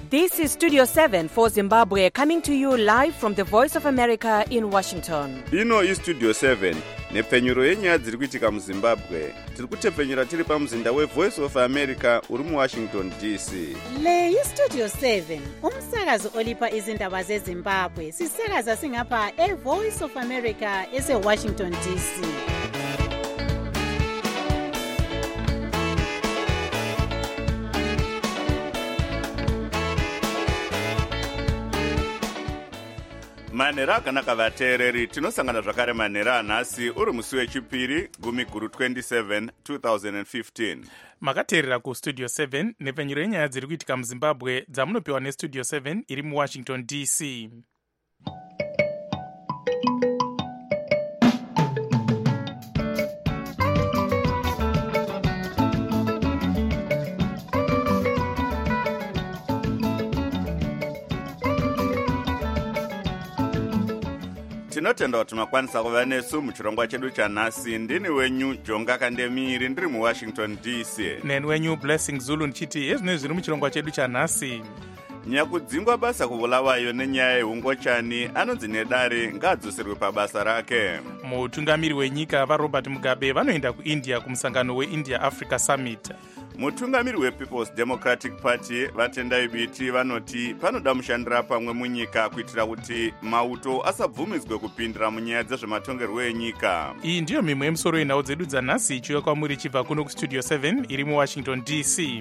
This is Studio 7 for Zimbabwe, coming to you live from the Voice of America in Washington. Ino is Studio 7, nepfenyuro yenyaya dziri kuitika muZimbabwe. Tiri kutepfenyura tiri pamuzinda weVoice of America uri muWashington DC. Le iStudio 7, umsakazo olipa izindaba zeZimbabwe. Sisakaza singapha eVoice of America eseWashington DC. Manhero akanaka vateereri, tinosangana zvakare manhero anhasi uri musi wechipiri 10/27 2015. makateerera kustudio 7 nepfenyuro yenyaya dziri kuitika muZimbabwe dzamunopiwa nestudio 7 iri muWashington DC. Tinotenda kuti makwanisa kuva nesu muchirongwa chedu chanhasi. Ndini wenyu Jonga Kandemiri ndiri muWashington DC. Neni wenyu Blessing Zulu ndichiti ezvino zviri muchirongwa chedu chanhasi. Nyakudzingwa basa kuvulawayo nenyaya yeungochani anonzi Nedare ngaadzoserwe pabasa rake. Mutungamiri wenyika vaRobert Mugabe vanoenda kuIndia kumusangano weIndia Africa Summit. Mutungamiri wePeople's Democratic Party vatendai biti vanoti panoda mushandira pamwe munyika kuitira kuti mauto asabvumidzwe kupindira munyaya dzezvematongerwo enyika. Iyi ndiyo mimwe yemusoro yenhau dzedu dzanhasi ichiuya kwamuri chibva kuno kustudio 7 iri muWashington DC.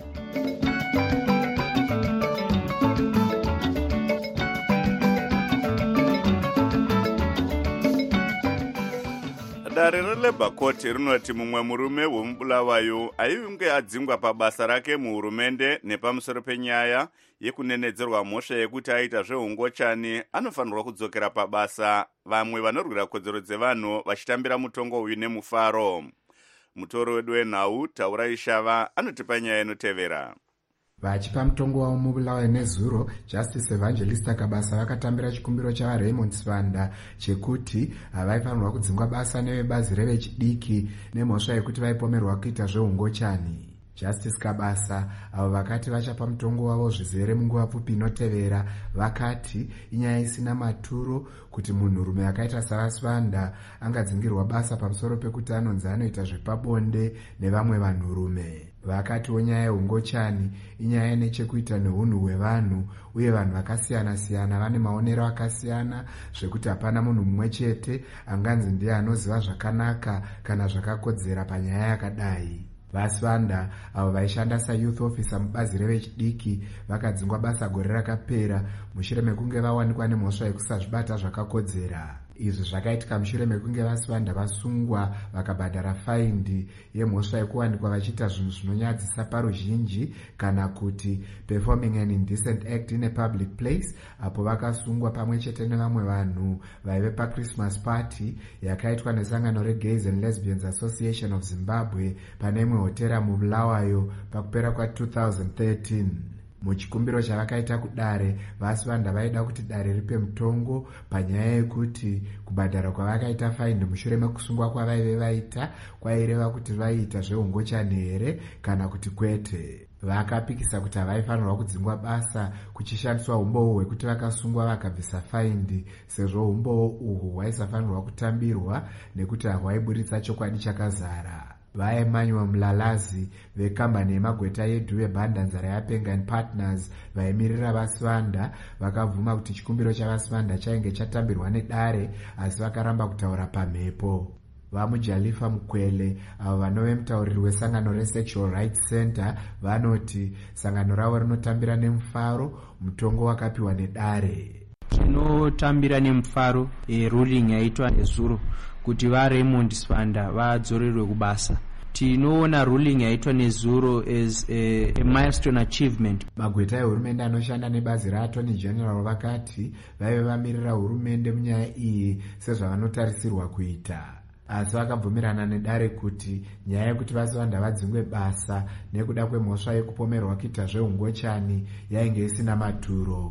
Dare reLabour Court rinoti mumwe murume wemubulawayo ainge adzingwa pabasa rake muhurumende nepamusoro penyaya yekunenedzerwa mhosva yekuti aita zveungochani anofanirwa kudzokera pabasa, vamwe vanorwira kodzero dzevanhu vachitambira mutongo uyu nemufaro. Mutoro wedu wenhau Taurai Shava anotipa nyaya inotevera. Vachipa mutongo wavo mubulawayo nezuro, Justice Evangelista Kabasa vakatambira chikumbiro chavaRaymond Svanda chekuti havaifanirwa kudzingwa basa nevebazi revechidiki nemhosva yekuti vaipomerwa kuita zveungochani. Justice Kabasa avo vakati vachapa mutongo wavo zvizere munguva pfupi inotevera vakati inyaya isina maturo kuti munhurume akaita saVasvanda angadzingirwa basa pamusoro pekuti anonzi anoita zvepabonde nevamwe vanhurume. Vakatiwo nyaya yeungochani inyaya nechekuita neunhu hwevanhu, uye vanhu vakasiyana-siyana vane maonero akasiyana, zvekuti hapana munhu mumwe chete anganzi ndiye anoziva zvakanaka kana zvakakodzera panyaya yakadai. Vasvanda avo vaishanda sayouth officer mubazi revechidiki vakadzingwa basa gore rakapera mushure mekunge vawanikwa nemhosva yekusazvibata zvakakodzera. Izvi zvakaitika mushure mekunge Vasvanda vasungwa vakabhadhara faindi yemhosva yekuwanikwa vachiita zvinhu zvinonyadzisa paruzhinji kana kuti performing an indecent act in a public place, apo vakasungwa pamwe chete nevamwe vanhu vaive paChristmas party yakaitwa nesangano reGays and Lesbians Association of Zimbabwe pane imwe hotera mubulawayo pakupera kwa2013. Muchikumbiro chavakaita kudare, Vasvanda vaida kuti dare ripe mutongo panyaya yekuti kubhadhara kwavakaita faindi mushure mekusungwa kwavaive vaita kwaireva kuti vaiita zveungochani here kana kuti kwete. Vakapikisa kuti havaifanirwa kudzingwa basa kuchishandiswa umbowo hwekuti vakasungwa vakabvisa faindi, sezvo umbowo uhwu hwaisafanirwa kutambirwa nekuti hahwaiburitsa chokwadi chakazara. Vaemmanuel Mlalazi vekambani yemagweta yedu vebhandanzara yaPengan Partners vaimirira Vasvanda vakabvuma kuti chikumbiro chaVasvanda chainge chatambirwa nedare, asi vakaramba kutaura pamhepo. VamuJalifa Mukwele avo vanove mutauriri wesangano reSexual Rights Center vanoti sangano ravo rinotambira nemufaro mutongo wakapiwa nedare. Tinotambira nemufaro ruling yaitwa nezuro kuti vaRaymond Svanda vadzorerwe kubasa. Tinoona ruling yaitwa nezuro as a milestone achievement. Magweta ehurumende anoshanda nebazi raAttorney General vakati vaive vamirira hurumende munyaya iyi sezvavanotarisirwa kuita, asi vakabvumirana nedare kuti nyaya yekuti Vasvanda vadzingwe basa nekuda kwemhosva yekupomerwa kuita zveungochani yainge isina maturo.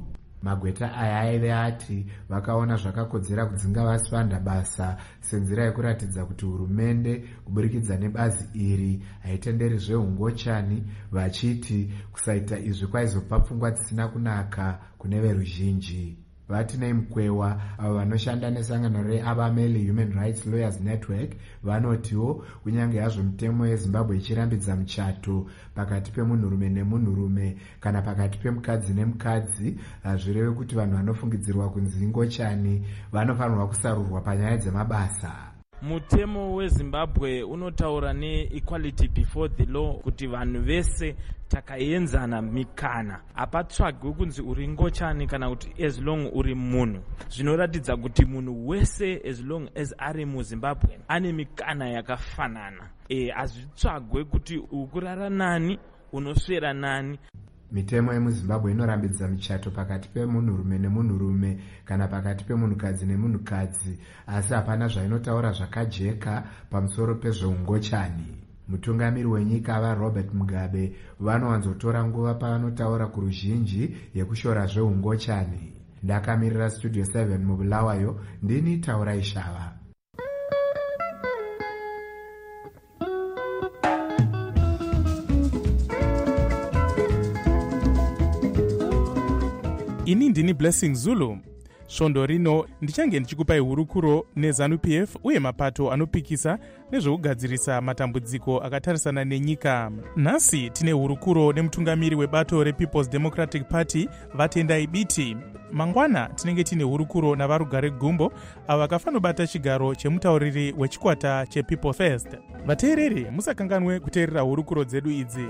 magweta aya aive ati vakaona zvakakodzera kudzinga vasipanda basa senzira yekuratidza kuti hurumende kuburikidza nebazi iri haitenderi zveungochani, vachiti kusaita izvi kwaizopa pfungwa dzisina kunaka kune veruzhinji. Vatinei Mkwewa, avo vanoshanda nesangano reAbameli Human Rights Lawyers Network, vanotiwo kunyange hazvo mitemo yeZimbabwe ichirambidza muchato pakati pemunhurume nemunhurume kana pakati pemukadzi nemukadzi, hazvireve kuti vanhu vanofungidzirwa kunzi ingochani vanofanirwa kusarurwa panyaya dzemabasa. Mutemo weZimbabwe unotaura neequality before the law, kuti vanhu vese takaenzana mikana, hapatsvagwe kunzi uri ngochani kana kuti as long uri munhu. Zvinoratidza kuti munhu wese as long as ari muZimbabwe ane mikana yakafanana. Hazvitsvagwe kuti ukurara nani, unoswera nani. Mitemo yemuZimbabwe inorambidza michato pakati pemunhurume nemunhurume kana pakati pemunhukadzi nemunhukadzi, asi hapana zvainotaura zvakajeka pamusoro pezveungochani. Mutungamiri wenyika vaRobert Mugabe vanowanzotora nguva pavanotaura kuruzhinji yekushora zveungochani. Ndakamirira Studio 7 muBulawayo, ndini Taurai Shava. Ini ndini Blessing Zulu. Svondo rino ndichange ndichikupai hurukuro neZANU-PF uye mapato anopikisa nezvekugadzirisa matambudziko akatarisana nenyika. Nhasi tine hurukuro nemutungamiri webato rePeople's Democratic Party Vatendai Biti. Mangwana tinenge tine hurukuro navarugare Gumbo avo vakafanobata chigaro chemutauriri wechikwata chePeople First. Vateereri musakanganwe kuteerera hurukuro dzedu idzi.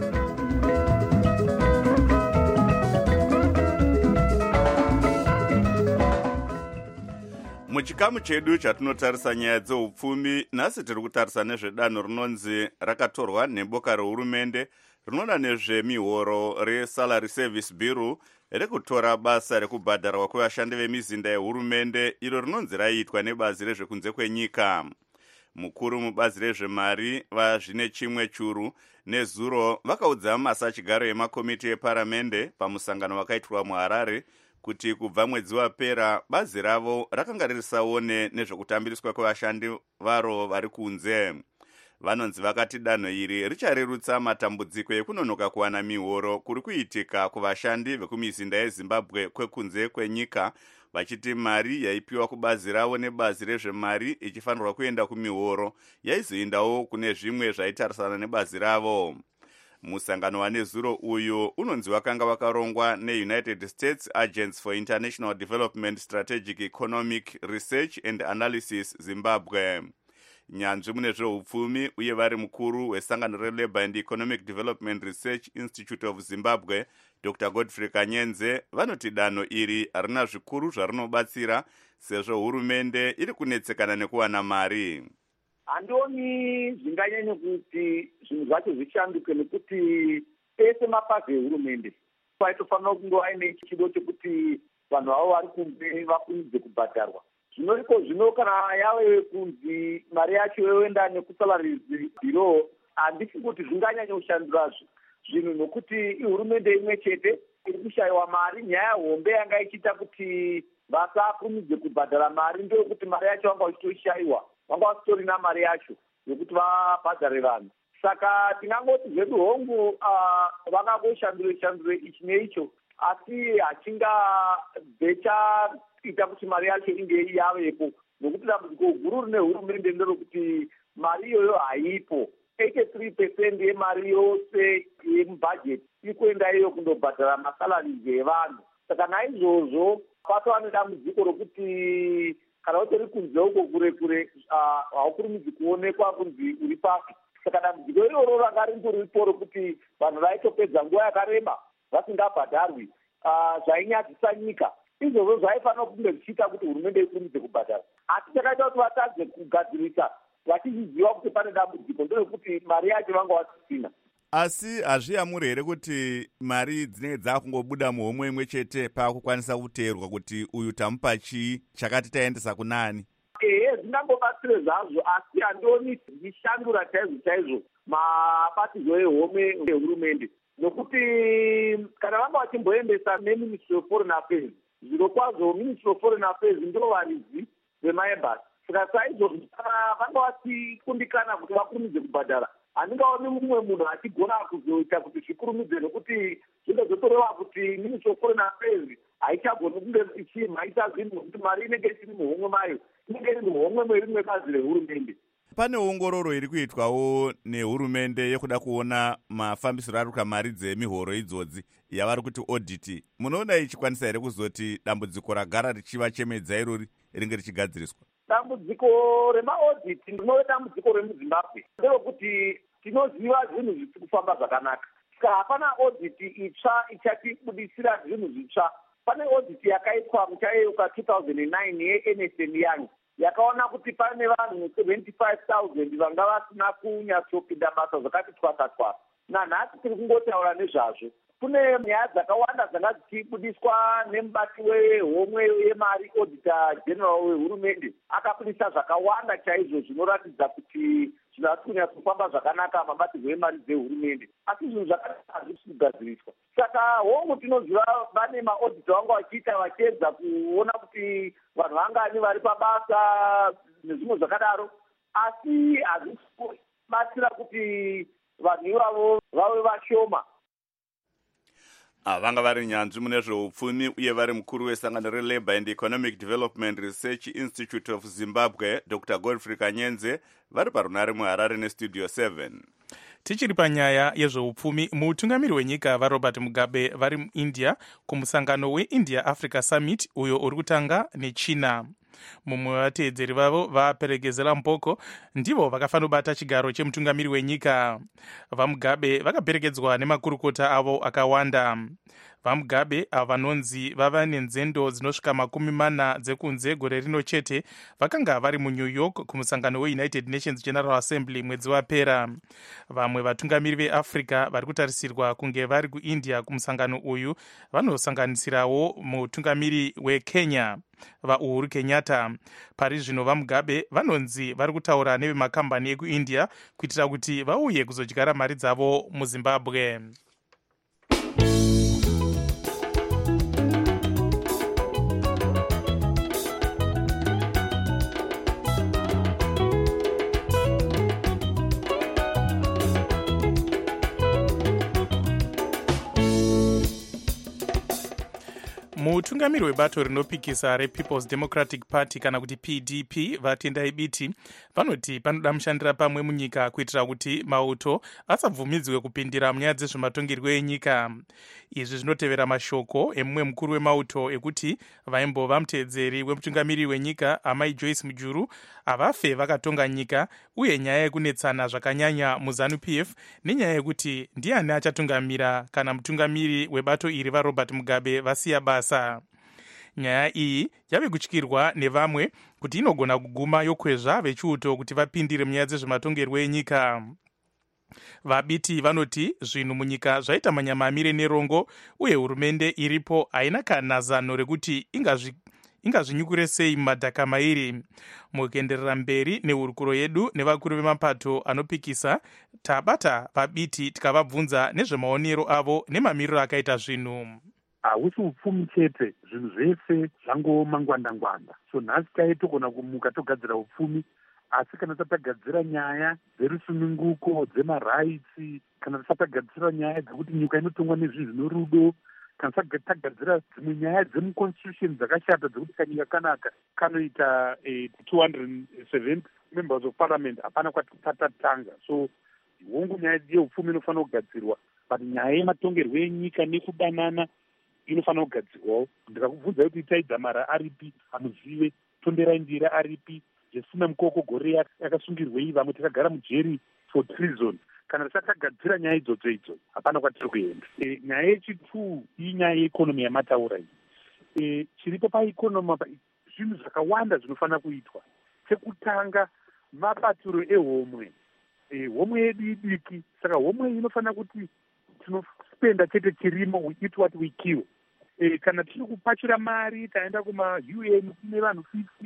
Muchikamu chedu chatinotarisa nyaya dzeupfumi, nhasi tiri kutarisa nezvedanho rinonzi rakatorwa neboka rehurumende rinoona nezvemihoro reSalary Service Bureau rekutora basa rekubhadharwa kwevashandi vemizinda yehurumende, iro rinonzi raiitwa nebazi rezvekunze kwenyika. Mukuru mubazi rezvemari vaZvine Chimwe Churu neZuro vakaudza masachigaro emakomiti eparamende pamusangano wakaitwa muHarare kuti kubva mwedzi wapera bazi ravo rakanga ririsaone nezvekutambiriswa kwevashandi varo vari kunze. Vanonzi vakati danho iri richarerutsa matambudziko ekunonoka kuwana mihoro kuri kuitika kuvashandi vekumizinda yeZimbabwe kwekunze kwenyika, vachiti mari yaipiwa kubazi ravo nebazi rezvemari ichifanirwa kuenda kumihoro yaizoendawo kune zvimwe zvaitarisana nebazi ravo. Musangano waNezuro uyu unonzi wakanga wakarongwa neUnited States Agents for International Development Strategic Economic Research and Analysis Zimbabwe. Nyanzvi mune zveupfumi uye vari mukuru wesangano reLabour and Economic Development Research Institute of Zimbabwe, Dr. Godfrey Kanyenze, vanoti danho iri harina zvikuru zvarinobatsira sezvo hurumende iri kunetsekana nekuwana mari. Handioni zvinganyanya kuti zvinhu zvacho zvishanduke, nekuti ese mapazi ehurumende paitofanira kunge aine chido chekuti vanhu vavo vari kunze vakunidze kubhadharwa. Zvino kana yave kunzi mari yacho yoenda nekuSalary Bureau, handisi kuti zvinganyanya kushandura zvinhu, nokuti ihurumende imwe chete iri kushayiwa mari. Nyaya hombe yanga ichiita kuti vasakurumidze kubhadhara mari ndeyokuti mari yacho vanga vachitoshayiwa, vanga vasitorina mari yacho yokuti vabhadhare vanhu. Saka tingangoti zvedu hongu vakangoshandure ichi neicho, asi hachingabve chaita kuti mari yacho inge yavepo, nokuti dambudziko guru rine hurumende nderokuti mari iyoyo haipo. 83% yemari yose yemubhajeti iri kuenda iyo kundobhadhara masalarizi evanhu. Saka naizvozvo patova nedambudziko rokuti kana utori kunze uko kure haukurumidzi kuonekwa kunzi uri pasi. Saka dambudziko iroro ranga ringoripo rokuti vanhu vaitopedza nguva yakareba vasingabhadharwi, zvainyadzisa nyika. Izvozvo zvaifanira kunge zvichiita kuti hurumende ikurumidze kubhadhara, asi chakaita kuti vatadze kugadzirisa vachiziva kuti pane dambudziko nderekuti mari yacho vanga vasisina. Asi hazviyamuri here kuti mari dzinenge dzakungobuda muhomwe imwe chete pakukwanisa kuteerwa kuti uyu tamupa chii chakati taendesa kunani? Zvingangobatsire zvazvo, asi handioni zvishandura chaizvo mabatizo ehomwe ehurumende, nokuti kana vanga vachimboendesa neministry of foreign affairs, zviro kwazvo ministry of foreign affairs ndo varizi vemaembasi. Saka saizvozvo vanga vachikundikana kuti vakurumidze kubhadhara. Handingaoni mumwe munhu achigona kuzoita kuti zvikurumidze, nokuti zvinozotoreva kuti ministry of foreign affairs haichagoni kunge ichimhaisa zvinhu kuti mari inenge isiri muhomwe mayo, inenge iri muhomwe mwerimwe bazi rehurumende. Pane ongororo iri kuitwawo nehurumende yekuda kuona mafambisiro ari kamari dzemihoro idzodzi yavari kuti audit. Munoona ichikwanisa here kuzoti dambudziko ragara richiva chemedza irori ringe richigadziriswa? Dambudziko rema-audit ndinove dambudziko remuZimbabwe nderokuti tinoziva zvinhu zvisi kufamba zvakanaka. Saka hapana audit itsva ichatibudisira zvinhu zvitsva. Pane audit yakaitwa muchayeuka 2009 yeErnst & Young yakaona kuti pane vanhu 75,000 vanga vasina kunyatsopinda basa zvakati twasa-twasa. Nanhasi tiri kungotaura nezvazvo. Kune nyaya dzakawanda dzanga dzichibudiswa nemubati wehomwe yemari, auditor general wehurumende akabudisa zvakawanda chaizvo zvinoratidza kuti zvinasi kunyatsofamba zvakanaka mabatirwo emari dzehurumende, asi zvinhu zvakati hazvisi kugadziriswa. Saka hongu tinoziva vane maauditor vanga vachiita vachiedza kuona kuti vanhu vangani vari pabasa nezvimwe zvakadaro, asi hazvisi kubatsira kuti vanhu ivavo vave vashoma. Vanga vari nyanzvi mune zveupfumi uye vari mukuru wesangano reLabour and Economic Development Research Institute of Zimbabwe, Dr. Godfrey Kanyenze, vari parunare muHarare nestudio 7. Tichiri panyaya yezveupfumi, mutungamiri wenyika vaRobert Mugabe vari muIndia kumusangano weIndia Africa Summit uyo uri kutanga neChina. Mumwe wevateedzeri vavo vaperegezera mboko ndivo vakafanobata chigaro chemutungamiri wenyika. VaMugabe vakaperekedzwa nemakurukota avo akawanda. VaMugabe ava vanonzi vava nenzendo dzinosvika 40 dzekunze gore rino chete vakanga vari muNew York kumusangano weUnited Nations General Assembly mwedzi wapera. Vamwe vatungamiri veAfrica vari kutarisirwa kunge vari kuIndia kumusangano uyu vanosanganisirawo mutungamiri weKenya vaUhuru Kenyatta. Pari zvino vaMugabe vanonzi vari kutaura nevemakambani ekuIndia kuitira kuti vauye kuzodyara mari dzavo muZimbabwe. Mutungamiri webato rinopikisa rePeople's Democratic Party kana kuti PDP vatendai biti vanoti panoda mushandira pamwe munyika kuitira kuti mauto asabvumidzwe kupindira munyaya dzezvematongerwo enyika. Izvi zvinotevera mashoko emumwe mukuru wemauto ekuti vaimbova muteedzeri wemutungamiri wenyika amai Joyce Mujuru avafe vakatonga nyika, uye nyaya yekunetsana zvakanyanya muZANU-PF nenyaya yekuti ndiani achatungamira kana mutungamiri webato iri vaRobert Mugabe vasiya basa. Nyaya iyi yave kutyirwa nevamwe kuti inogona kuguma yokwezva vechiuto kuti vapindire munyaya dzezvematongerwo enyika. Vabiti vanoti zvinhu munyika zvaita manyamamire nerongo, uye hurumende iripo haina kana zano rekuti ingazvinyukure sei mumadhaka mairi. Mukuenderera mberi nehurukuro yedu nevakuru vemapato anopikisa, tabata vabiti tikavabvunza nezvemaonero avo nemamiriro akaita zvinhu. Hausi upfumi chete, zvinhu zvese zvangomangwanda-ngwanda. So nhasi taitogona kumuka togadzira upfumi, asi kana tatagadzira nyaya dzerusununguko, dzemaraitsi, kana tatagadzira nyaya dzekuti nyika inotongwa nezvinhu zvinorudo, kana tagadzira dzimwe nyaya dzemuconstitution dzakashata dzekuti kanyika kanaka kanoita 270 members of parliament, hapana kwatatatanga. So hongu nyaya yeupfumi inofanira kugadzirwa, but nyaya yematongerwo enyika nekudanana inofanira kugadzirwawo. Ndikakubvunza kuti itaidzamara aripi, hamuzive, tonderai ndira aripi, zvisina mukoko gore yakasungirwei, vamwe takagara mujeri for treason. Kana tisakagadzira nyaya idzodzo idzo, hapana kwatiri kuenda. Nyaya yechi2 inyaya yeikonomi yamataura iyi. Chiripo paikonomi zvinhu zvakawanda zvinofanira kuitwa. Chekutanga, mabatiro ehomwe. Homwe yedu idiki, saka homwe inofanira kuti tinospenda chete chirimo, we eat what we kill. Kana tiri kupachira mari, taenda kuma UN kune vanhu 50,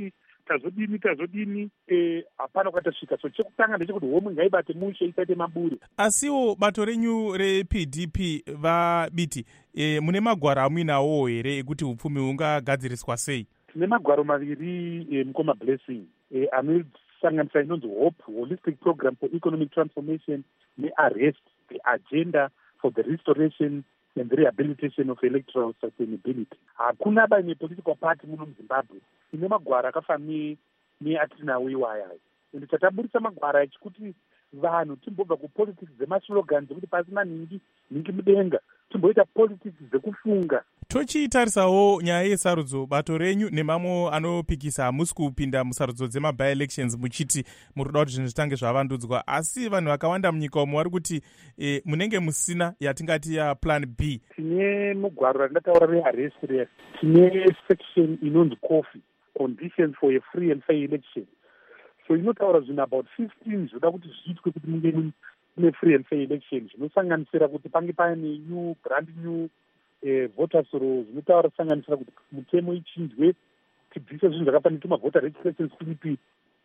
tazodini hapana kwatasvika. So chekutanga ndechekuti homwe ngaibate mushe isaite maburi. Asiwo bato renyu rePDP vabiti mune magwaro amuinawo here ekuti upfumi hungagadziriswa sei? Tine magwaro maviri mukoma blessing anosanganisa inonzi hope holistic program for economic transformation nearrest the agenda for the restoration and the rehabilitation of electoral sustainability. Hakuna baine political party muno muZimbabwe ine magwaro akafana neatinawo iwayayo. Ende tataburisa magwaro echikuti vanhu timbobva kupolitics dzemaslogan dzekuti pasina ningi mudenga, timboita politics dzekufunga. Tochitarisawo nyaya yesarudzo, bato renyu nemamwe anopikisa hamusi kupinda musarudzo dzema-by-elections muchiti muri kuda kuti zvinhu zvitange zvavandudzwa, asi vanhu vakawanda munyika umo vari kuti munenge musina yatingati plan B. Tine mugwaro randataura rearrest rere, tine section inonzi coffee conditions for a free and fair election. So inotaura zvinhu about 15 zvoda kuti zviitwe kuti munge mune free and fair election, zvinosanganisira kuti pange paine brand new voters roll, zvinotaura kusanganisira kuti mutemo ichinjwe tibvise zvinhu zvakafanira tumavota registration slip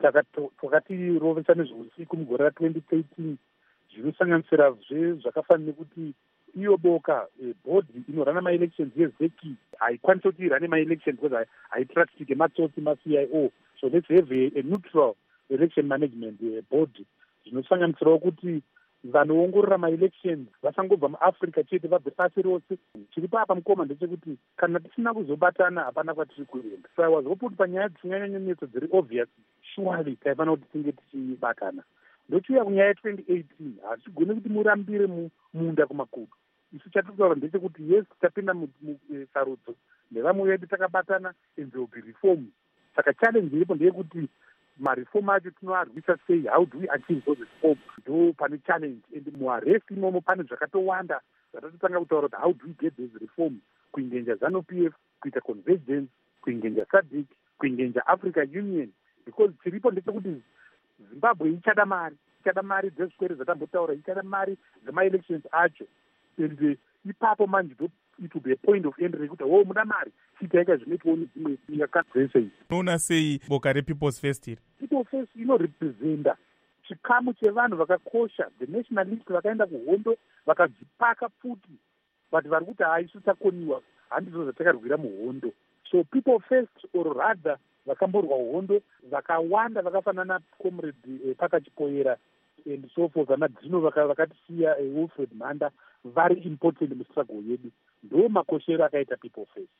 twakatirovesa nezveusiku mugore ra2013, zvinosanganisira zvakafanira nekuti iyo boka bhodhi inorana maelections yezeki haikwanisi kuti irane maelections because haitrustike matsotsi maCIO. So let's have a neutral election management board. Zvinosanganisirawo kuti vanoongorora maelections vasangobva muAfrica chete, vabve pasi rose. Chiri papa mukoma ndechekuti kana tisina kuzobatana hapana kwatiri kuenda. So I was hoping panyaya dzisinganyanyonetso dziri obvious surely taifanira kuti tinge tichibatana. Ndochiuya kunyaya 2018 hatigoni kuti murambire munda kumakudo. Isu chatitaura ndechekuti yes tapinda musarudzo nevamwe vedu takabatana and there will be reform. Saka challenge iripo ndeyekuti marifomu acho tinoarwisa sei, how do we achieve those reforms? Ndo pane challenge. And muarrest imomo pane zvakatowanda zvatatotanga kutaura kuti how do we get those reforms, kuingenja ZANU-PF, kuita convergence, kuingenja SADC, kuingenja Africa Union, because chiripo ndechekuti Zimbabwe ichada mari dzezvikwere zvatambotaura, ichada mari dzema-elections acho. And ipapo manje it will be a point of entry kuti muda mari chitaika zvinoitwawo nedzimwe nyika dzese idzi. Unoona sei boka rePeople's First iri? People First inorepresenta chikamu chevanhu vakakosha, the nationalist vakaenda kuhondo vakadzipaka pfuti vati vari kuti haisu takoniwa, handizvo zvatakarwira muhondo. So People First or rather vakamborwa hondo vakawanda vakafanana comrade Pakachipoera and so forth, vanadzino vakatisiya Wilfred Manda, very important mustruggle yedu. Ndo makoshero akaita People First.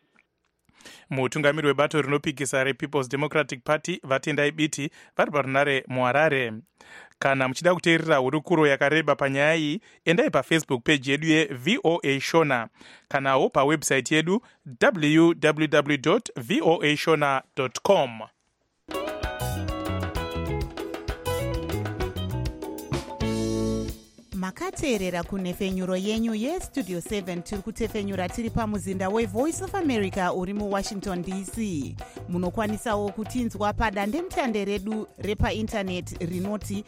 Mutungamiri webato rinopikisa rePeople's Democratic Party vatendai biti vari parunare muHarare. Kana muchida kuteerera hurukuro yakareba panyaya iyi, endai paFacebook page yedu yeVOA Shona kanawo pawebsite yedu www.voashona.com. makateerera kunhefenyuro yenyu yestudio 7 tiri kutefenyura tiri pamuzinda wevoice of America uri muWashington DC. Munokwanisawo kutinzwa padandemutande redu repaindaneti rinoti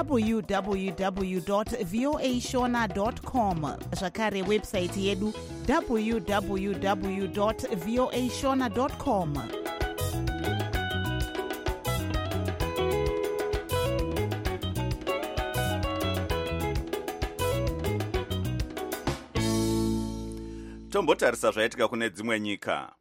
www.voashona.com, zvakare website yedu www.voashona.com. Tombotarisa zvaitika kune dzimwe nyika.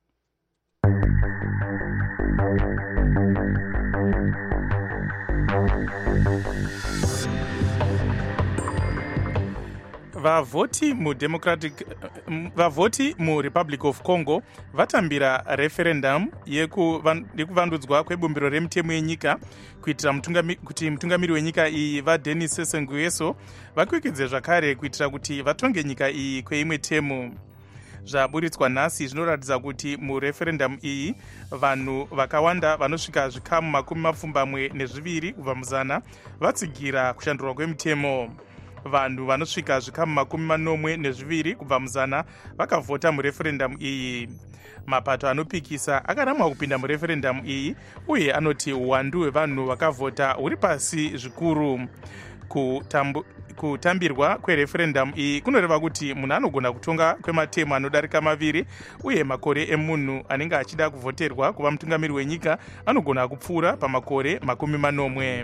vavhoti muRepublic of Congo vatambira referendum yekuvandudzwa kwebumbiro remutemo yenyika kuitira kuti mutungamiri wenyika iyi vaDenis Sassou Nguesso vakwikidze zvakare kuitira kuti vatonge nyika iyi kweimwe temu. Zvaburitswa nhasi zvinoratidza kuti mureferendum iyi vanhu vakawanda vanosvika zvikamu 72 kubva muzana vatsigira kushandurwa kwemutemo. Vanhu vanosvika zvikamu 42 kubva muzana vakavhota mureferendum iyi. Mapato anopikisa akaramwa kupinda mureferendum iyi uye anoti uwandu hwevanhu vakavhota huri pasi zvikuru. kutambirwa kwereferendamu iyi kunoreva kuti munhu anogona kutonga kwematemu anodarika 2 uye makore emunhu anenge achida kuvhoterwa kuva mutungamiri wenyika anogona kupfuura pamakore 40.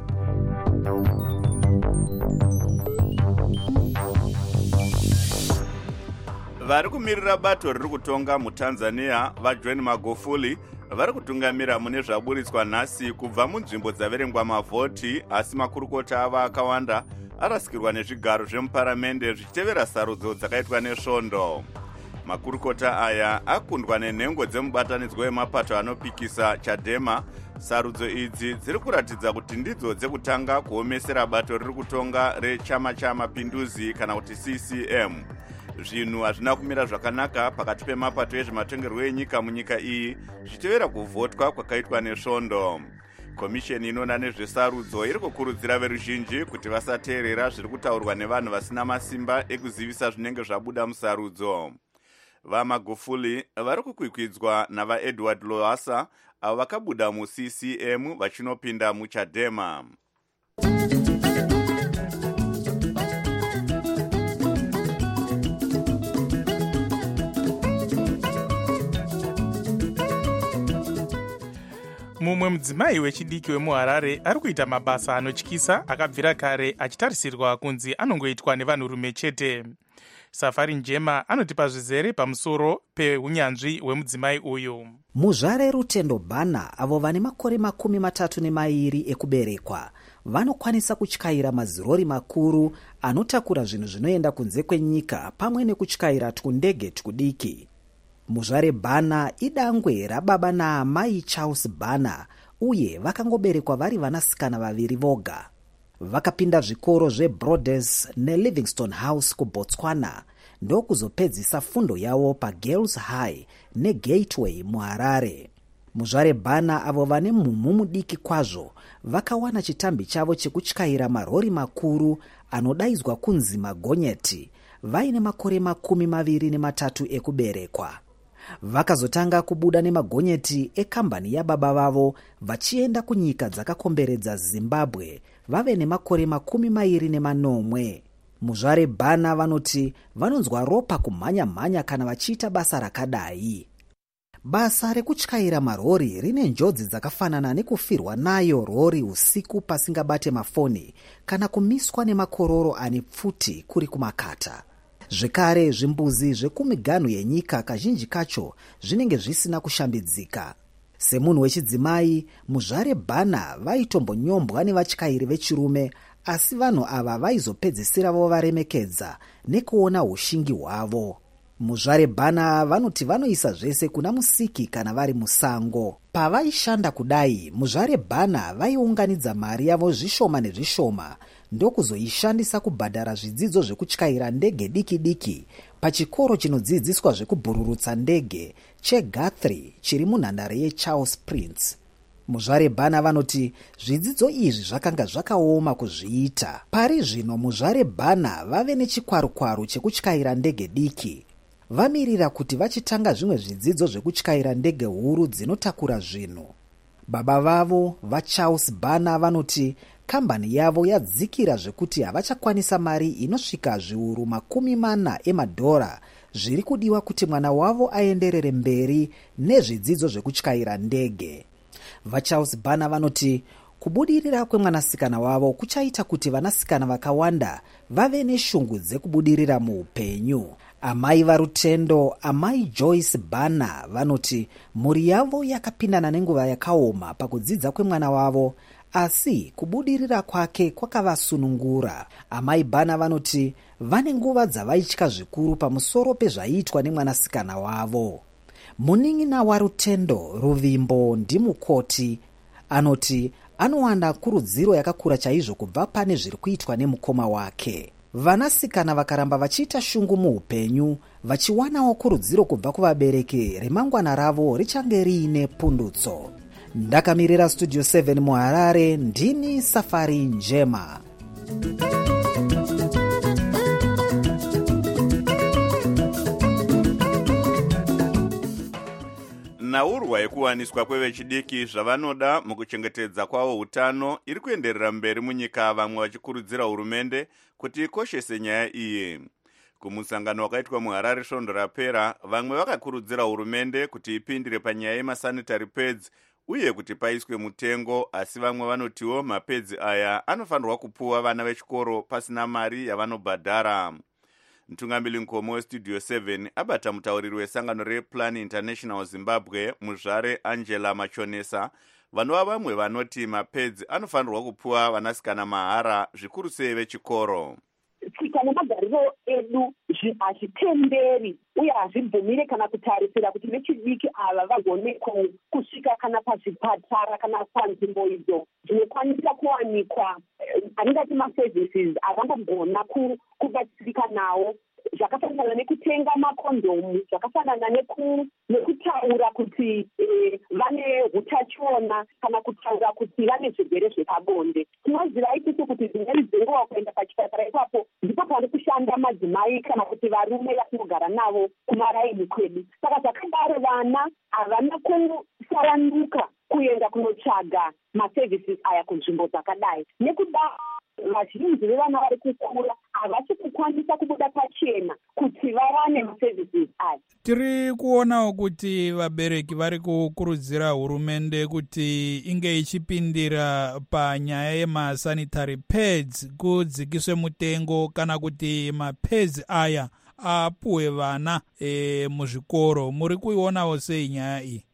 vari kumirira bato riri kutonga mutanzania vajohn magufuli vari kutungamira mune zvaburitswa nhasi kubva munzvimbo dzaverengwa mavhoti, asi makurukota ava akawanda arasikirwa nezvigaro zvemuparamende zvichitevera sarudzo dzakaitwa nesvondo. Makurukota aya akundwa nenhengo dzemubatanidzwa wemapato anopikisa Chadema. Sarudzo idzi dziri kuratidza kuti ndidzo dzekutanga kuomesera bato riri kutonga rechama chamapinduzi kana kuti CCM. Zvinhu hazvina kumira zvakanaka pakati pemapato ezvematongerwo enyika munyika iyi zvichitevera kuvhotwa kwakaitwa nesvondo. Komisheni inoona nezvesarudzo iri kukurudzira veruzhinji kuti vasateerera zviri kutaurwa nevanhu vasina masimba ekuzivisa zvinenge zvabuda musarudzo. VaMagufuli vari kukwikwidzwa navaEdward Lowassa avo vakabuda muCCM vachinopinda muChadema. Mumwe mudzimai wechidiki wemuHarare ari kuita mabasa anotyisa akabvira kare achitarisirwa kunzi anongoitwa nevanhurume chete. Safari Njema anotipa zvizere pamusoro peunyanzvi hwemudzimai uyu. Muzvare Rutendo Bana avo vane makore 32 ekuberekwa vanokwanisa kutyaira mazirori makuru anotakura zvinhu zvinoenda kunze kwenyika pamwe nekutyaira twundege twudiki. Muzvare Bana idangwe rababa naamai Charles Bana uye vakangoberekwa vari vanasikana 2 voga. Vakapinda zvikoro zveBroaders neLivingstone House kuBotswana ndokuzopedzisa fundo yavo paGirls High neGateway muHarare. Muzvare Bana avo vane mumhu mudiki kwazvo vakawana chitambi chavo chekutyaira marori makuru anodaidzwa kunzi magonyeti vaine makore 23 ekuberekwa. Vakazotanga kubuda nemagonyeti ekambani yababa vavo vachienda kunyika dzakakomberedza Zimbabwe vave nemakore 24. Muzvare Bana vanoti vanonzwa ropa kumhanya-mhanya kana vachiita basa rakadai. Basa rekutyaira marori rine njodzi dzakafanana nekufirwa nayo rori usiku pasingabate mafoni kana kumiswa nemakororo ane pfuti kuri kumakata. Zvekare zvimbuzi zvekumiganhu yenyika kazhinji kacho zvinenge zvisina kushambidzika. Semunhu wechidzimai, Muzvare Bana vaitombonyombwa nevatyairi vechirume, asi vanhu ava vaizopedzisira vovaremekedza nekuona ushingi hwavo. Muzvare Bana vanoti vanoisa zvese kuna Musiki kana vari musango. Pavaishanda kudai, Muzvare Bana vaiunganidza mari yavo zvishoma nezvishoma ndokuzoishandisa kubhadhara zvidzidzo zvekutyaira ndege diki-diki pachikoro chinodzidziswa zvekubhururutsa ndege cheGuthrie chiri munhandare yeCharles Prince. Muzvare Bana vanoti zvidzidzo izvi zvakanga zvakaoma kuzviita. Pari zvino Muzvare Bana vave nechikwarukwaru chekutyaira ndege diki. Vamirira kuti vachitanga zvimwe zvidzidzo zvekutyaira ndege huru dzinotakura zvinhu. Baba vavo vaCharles Bana vanoti kambani yavo yadzikira zvekuti havachakwanisa mari inosvika zviuru 40 emadhora zviri kudiwa kuti mwana wavo aenderere mberi nezvidzidzo zvekutyaira ndege. VaCharles Bana vanoti kubudirira kwemwanasikana wavo kuchaita kuti vanasikana vakawanda vave neshungu dzekubudirira muupenyu. Amai vaRutendo, amai Joyce Bana vanoti mhuri yavo yakapindana nenguva yakaoma pakudzidza kwemwana wavo, asi kubudirira kwake kwakavasunungura. Amai Bana vanoti vane nguva dzavaitya zvikuru pamusoro pezvaiitwa nemwanasikana wavo. Munin'ina waRutendo, Ruvimbo ndimukoti, anoti anowana kurudziro yakakura chaizvo kubva pane zviri kuitwa nemukoma wake. Vanasikana vakaramba vachiita shungu muupenyu, vachiwanawo kurudziro kubva kuvabereki, remangwana ravo richange riine pundutso. Ndakamirira Studio 7 muHarare, ndini Safari Njema. nhaurwa yekuwaniswa kwevechidiki zvavanoda mukuchengetedza kwavo utano iri kuenderera mberi munyika, vamwe vachikurudzira hurumende kuti ikoshese nyaya iyi. Kumusangano wakaitwa muHarare svondo rapera, vamwe vakakurudzira hurumende kuti ipindire panyaya yemasanitary pads uye kuti paiswe mutengo, asi vamwe vanotiwo mapedzi aya anofanirwa kupuwa vana vechikoro pasina mari yavanobhadhara. Mtungamiri mukoma westudio 7 abata mutauriri wesangano rePlan International Zimbabwe, Muzvare Angela Machonesa, vanova vamwe vanoti mapedzi anofanirwa kupuwa vanasikana mahara, zvikuru sei vechikoro. Tsika nemagariro edu hazvitenderi uye hazvibvumire kana kutarisira kuti vechidiki ava vagone kusvika kana pazvipatara kana panzvimbo idzo dzinokwanisa kuwanikwa andingati maservices avangagona kubatsirika nawo, zvakafanana nekutenga makondomu, zvakafanana nekutaura kuti vane utachiona kana kutaura kuti vane zvirwere zvepabonde. Tinoziva isusu kuti dzimweni dzenguva kuenda pachipatara ipapo ndipo pari kushanda madzimai kana kuti varume vatinogara navo kumaraini kwedu. Saka zvakadaro vana havana kusaranduka kuenda kunotsvaga maservices aya kunzvimbo dzakadai. Nekudaro vazhinji vevana vari kukura havasi kukwanisa kubuda pachena kuti vawane maservices aya. Tiri kuonawo kuti vabereki vari kukurudzira hurumende kuti inge ichipindira panyaya yemasanitary pads, kudzikiswe mutengo kana kuti mapads aya apuwe vana muzvikoro. Muri kuionawo sei nyaya iyi?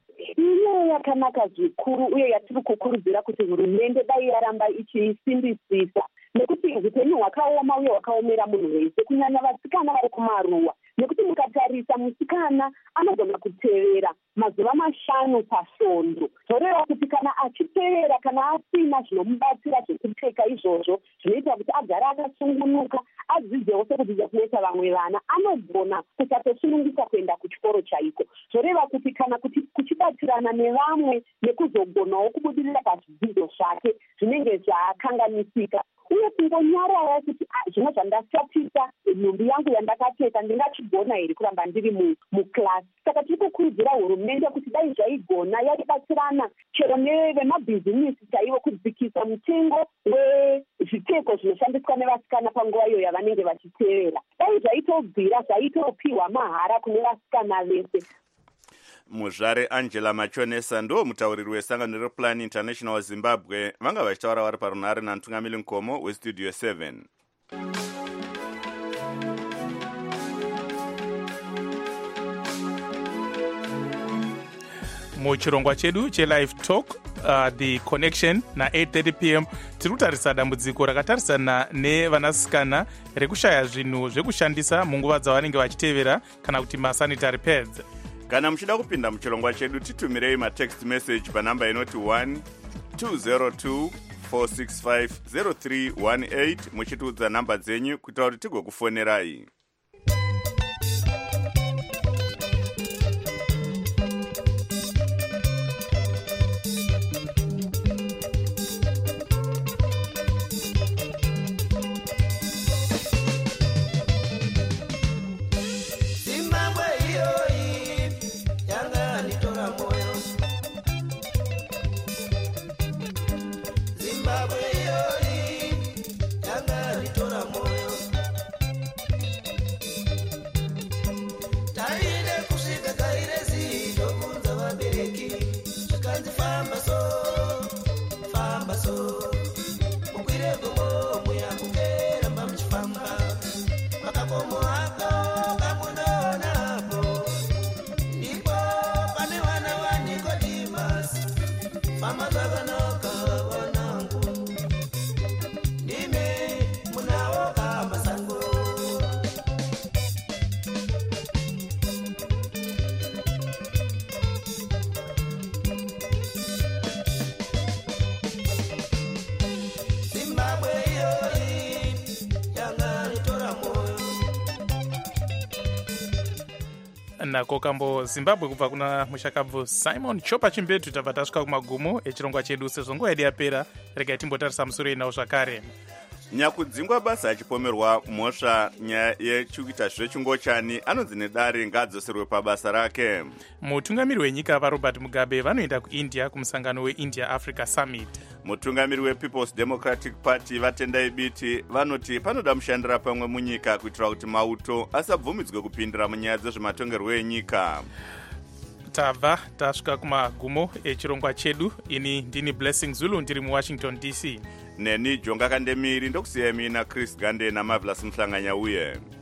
Yakanaka zvikuru uye yatiri kukurudzira kuti hurumende dai yaramba ichisimbisisa, nekuti upenyu hwakaoma uye hwakaomera munhu wese, kunyanya vasikana vari kumaruwa. Nekuti mukatarisa musikana anogona kutevera mazuva 5 pasvondo, zvoreva kuti kana achitevera kana asina zvinomubatsira zvekupfeka izvozvo zvinoita kuti agare akasungunuka, adzidzewo sekudzidza kunoita vamwe vana, anogona kusatosunungisa kuenda kuchikoro chaiko. Zvoreva kuti kana kuti kuchibatsirana nevamwe nekuzogonawo kubudirira pazvidzidzo zvake zvinenge zvakanganisika, uye kungonyarawo kuti zvino zvandasatisa nhumbi yangu yandakapfeka ndingachigona here kuramba ndiri muklasi. Saka tiri kukurudzira hurumende kuti dai zvaigona yaibatsirana chero nevemabhizinisi chaivo kudzikisa mutengo wezvipfeko zvinoshandiswa nevasikana panguva iyo yavanenge vachitevera. Dai zvaitobvira zvaitopiwa mahara kune vasikana vese. Muzvare Angela Machonesa ndo mutauriri wesangano rePlan International Zimbabwe, vanga vachitaura vari parunhare namtungamiri mukoma westudio 7. Muchirongwa chedu chelive talk the connection na 8:30 p.m. tiri kutarisa dambudziko rakatarisana nevanasikana rekushaya zvinhu zvekushandisa munguva dzavanenge vachitevera kana kuti masanitary pads. Kana muchida kupinda muchirongwa chedu, titumirei matext message panamba inoti 1-202-465-0318 muchitiudza namba dzenyu kuita kuti tigokufonerai. nako kambo Zimbabwe kubva kuna mushakabvu Simon Chopa Chimbetu. Tabva tasvika kumagumo echirongwa chedu. Sezvo nguva yedu yapera, regai timbotarisa musoro inawo zvakare. nyakudzingwa basa achipomerwa mhosva nyaya yechikuita zvechungochani anonzi nedare ngaadzoserwe pabasa rake. mutungamiri wenyika varobert mugabe vanoenda kuindia kumusangano weindia africa summit. mutungamiri wepeoples democratic party vatendai biti vanoti panoda mushandira pamwe munyika kuitira kuti mauto asabvumidzwe kupindira munyaya dzezvematongerwo enyika. tabva tasvika kumagumo echirongwa chedu. ini ndini blessing zulu ndiri muwashington dc. neni jonga kandemiri ndokusiyai mina chris gande namarvelous muhlanganya uye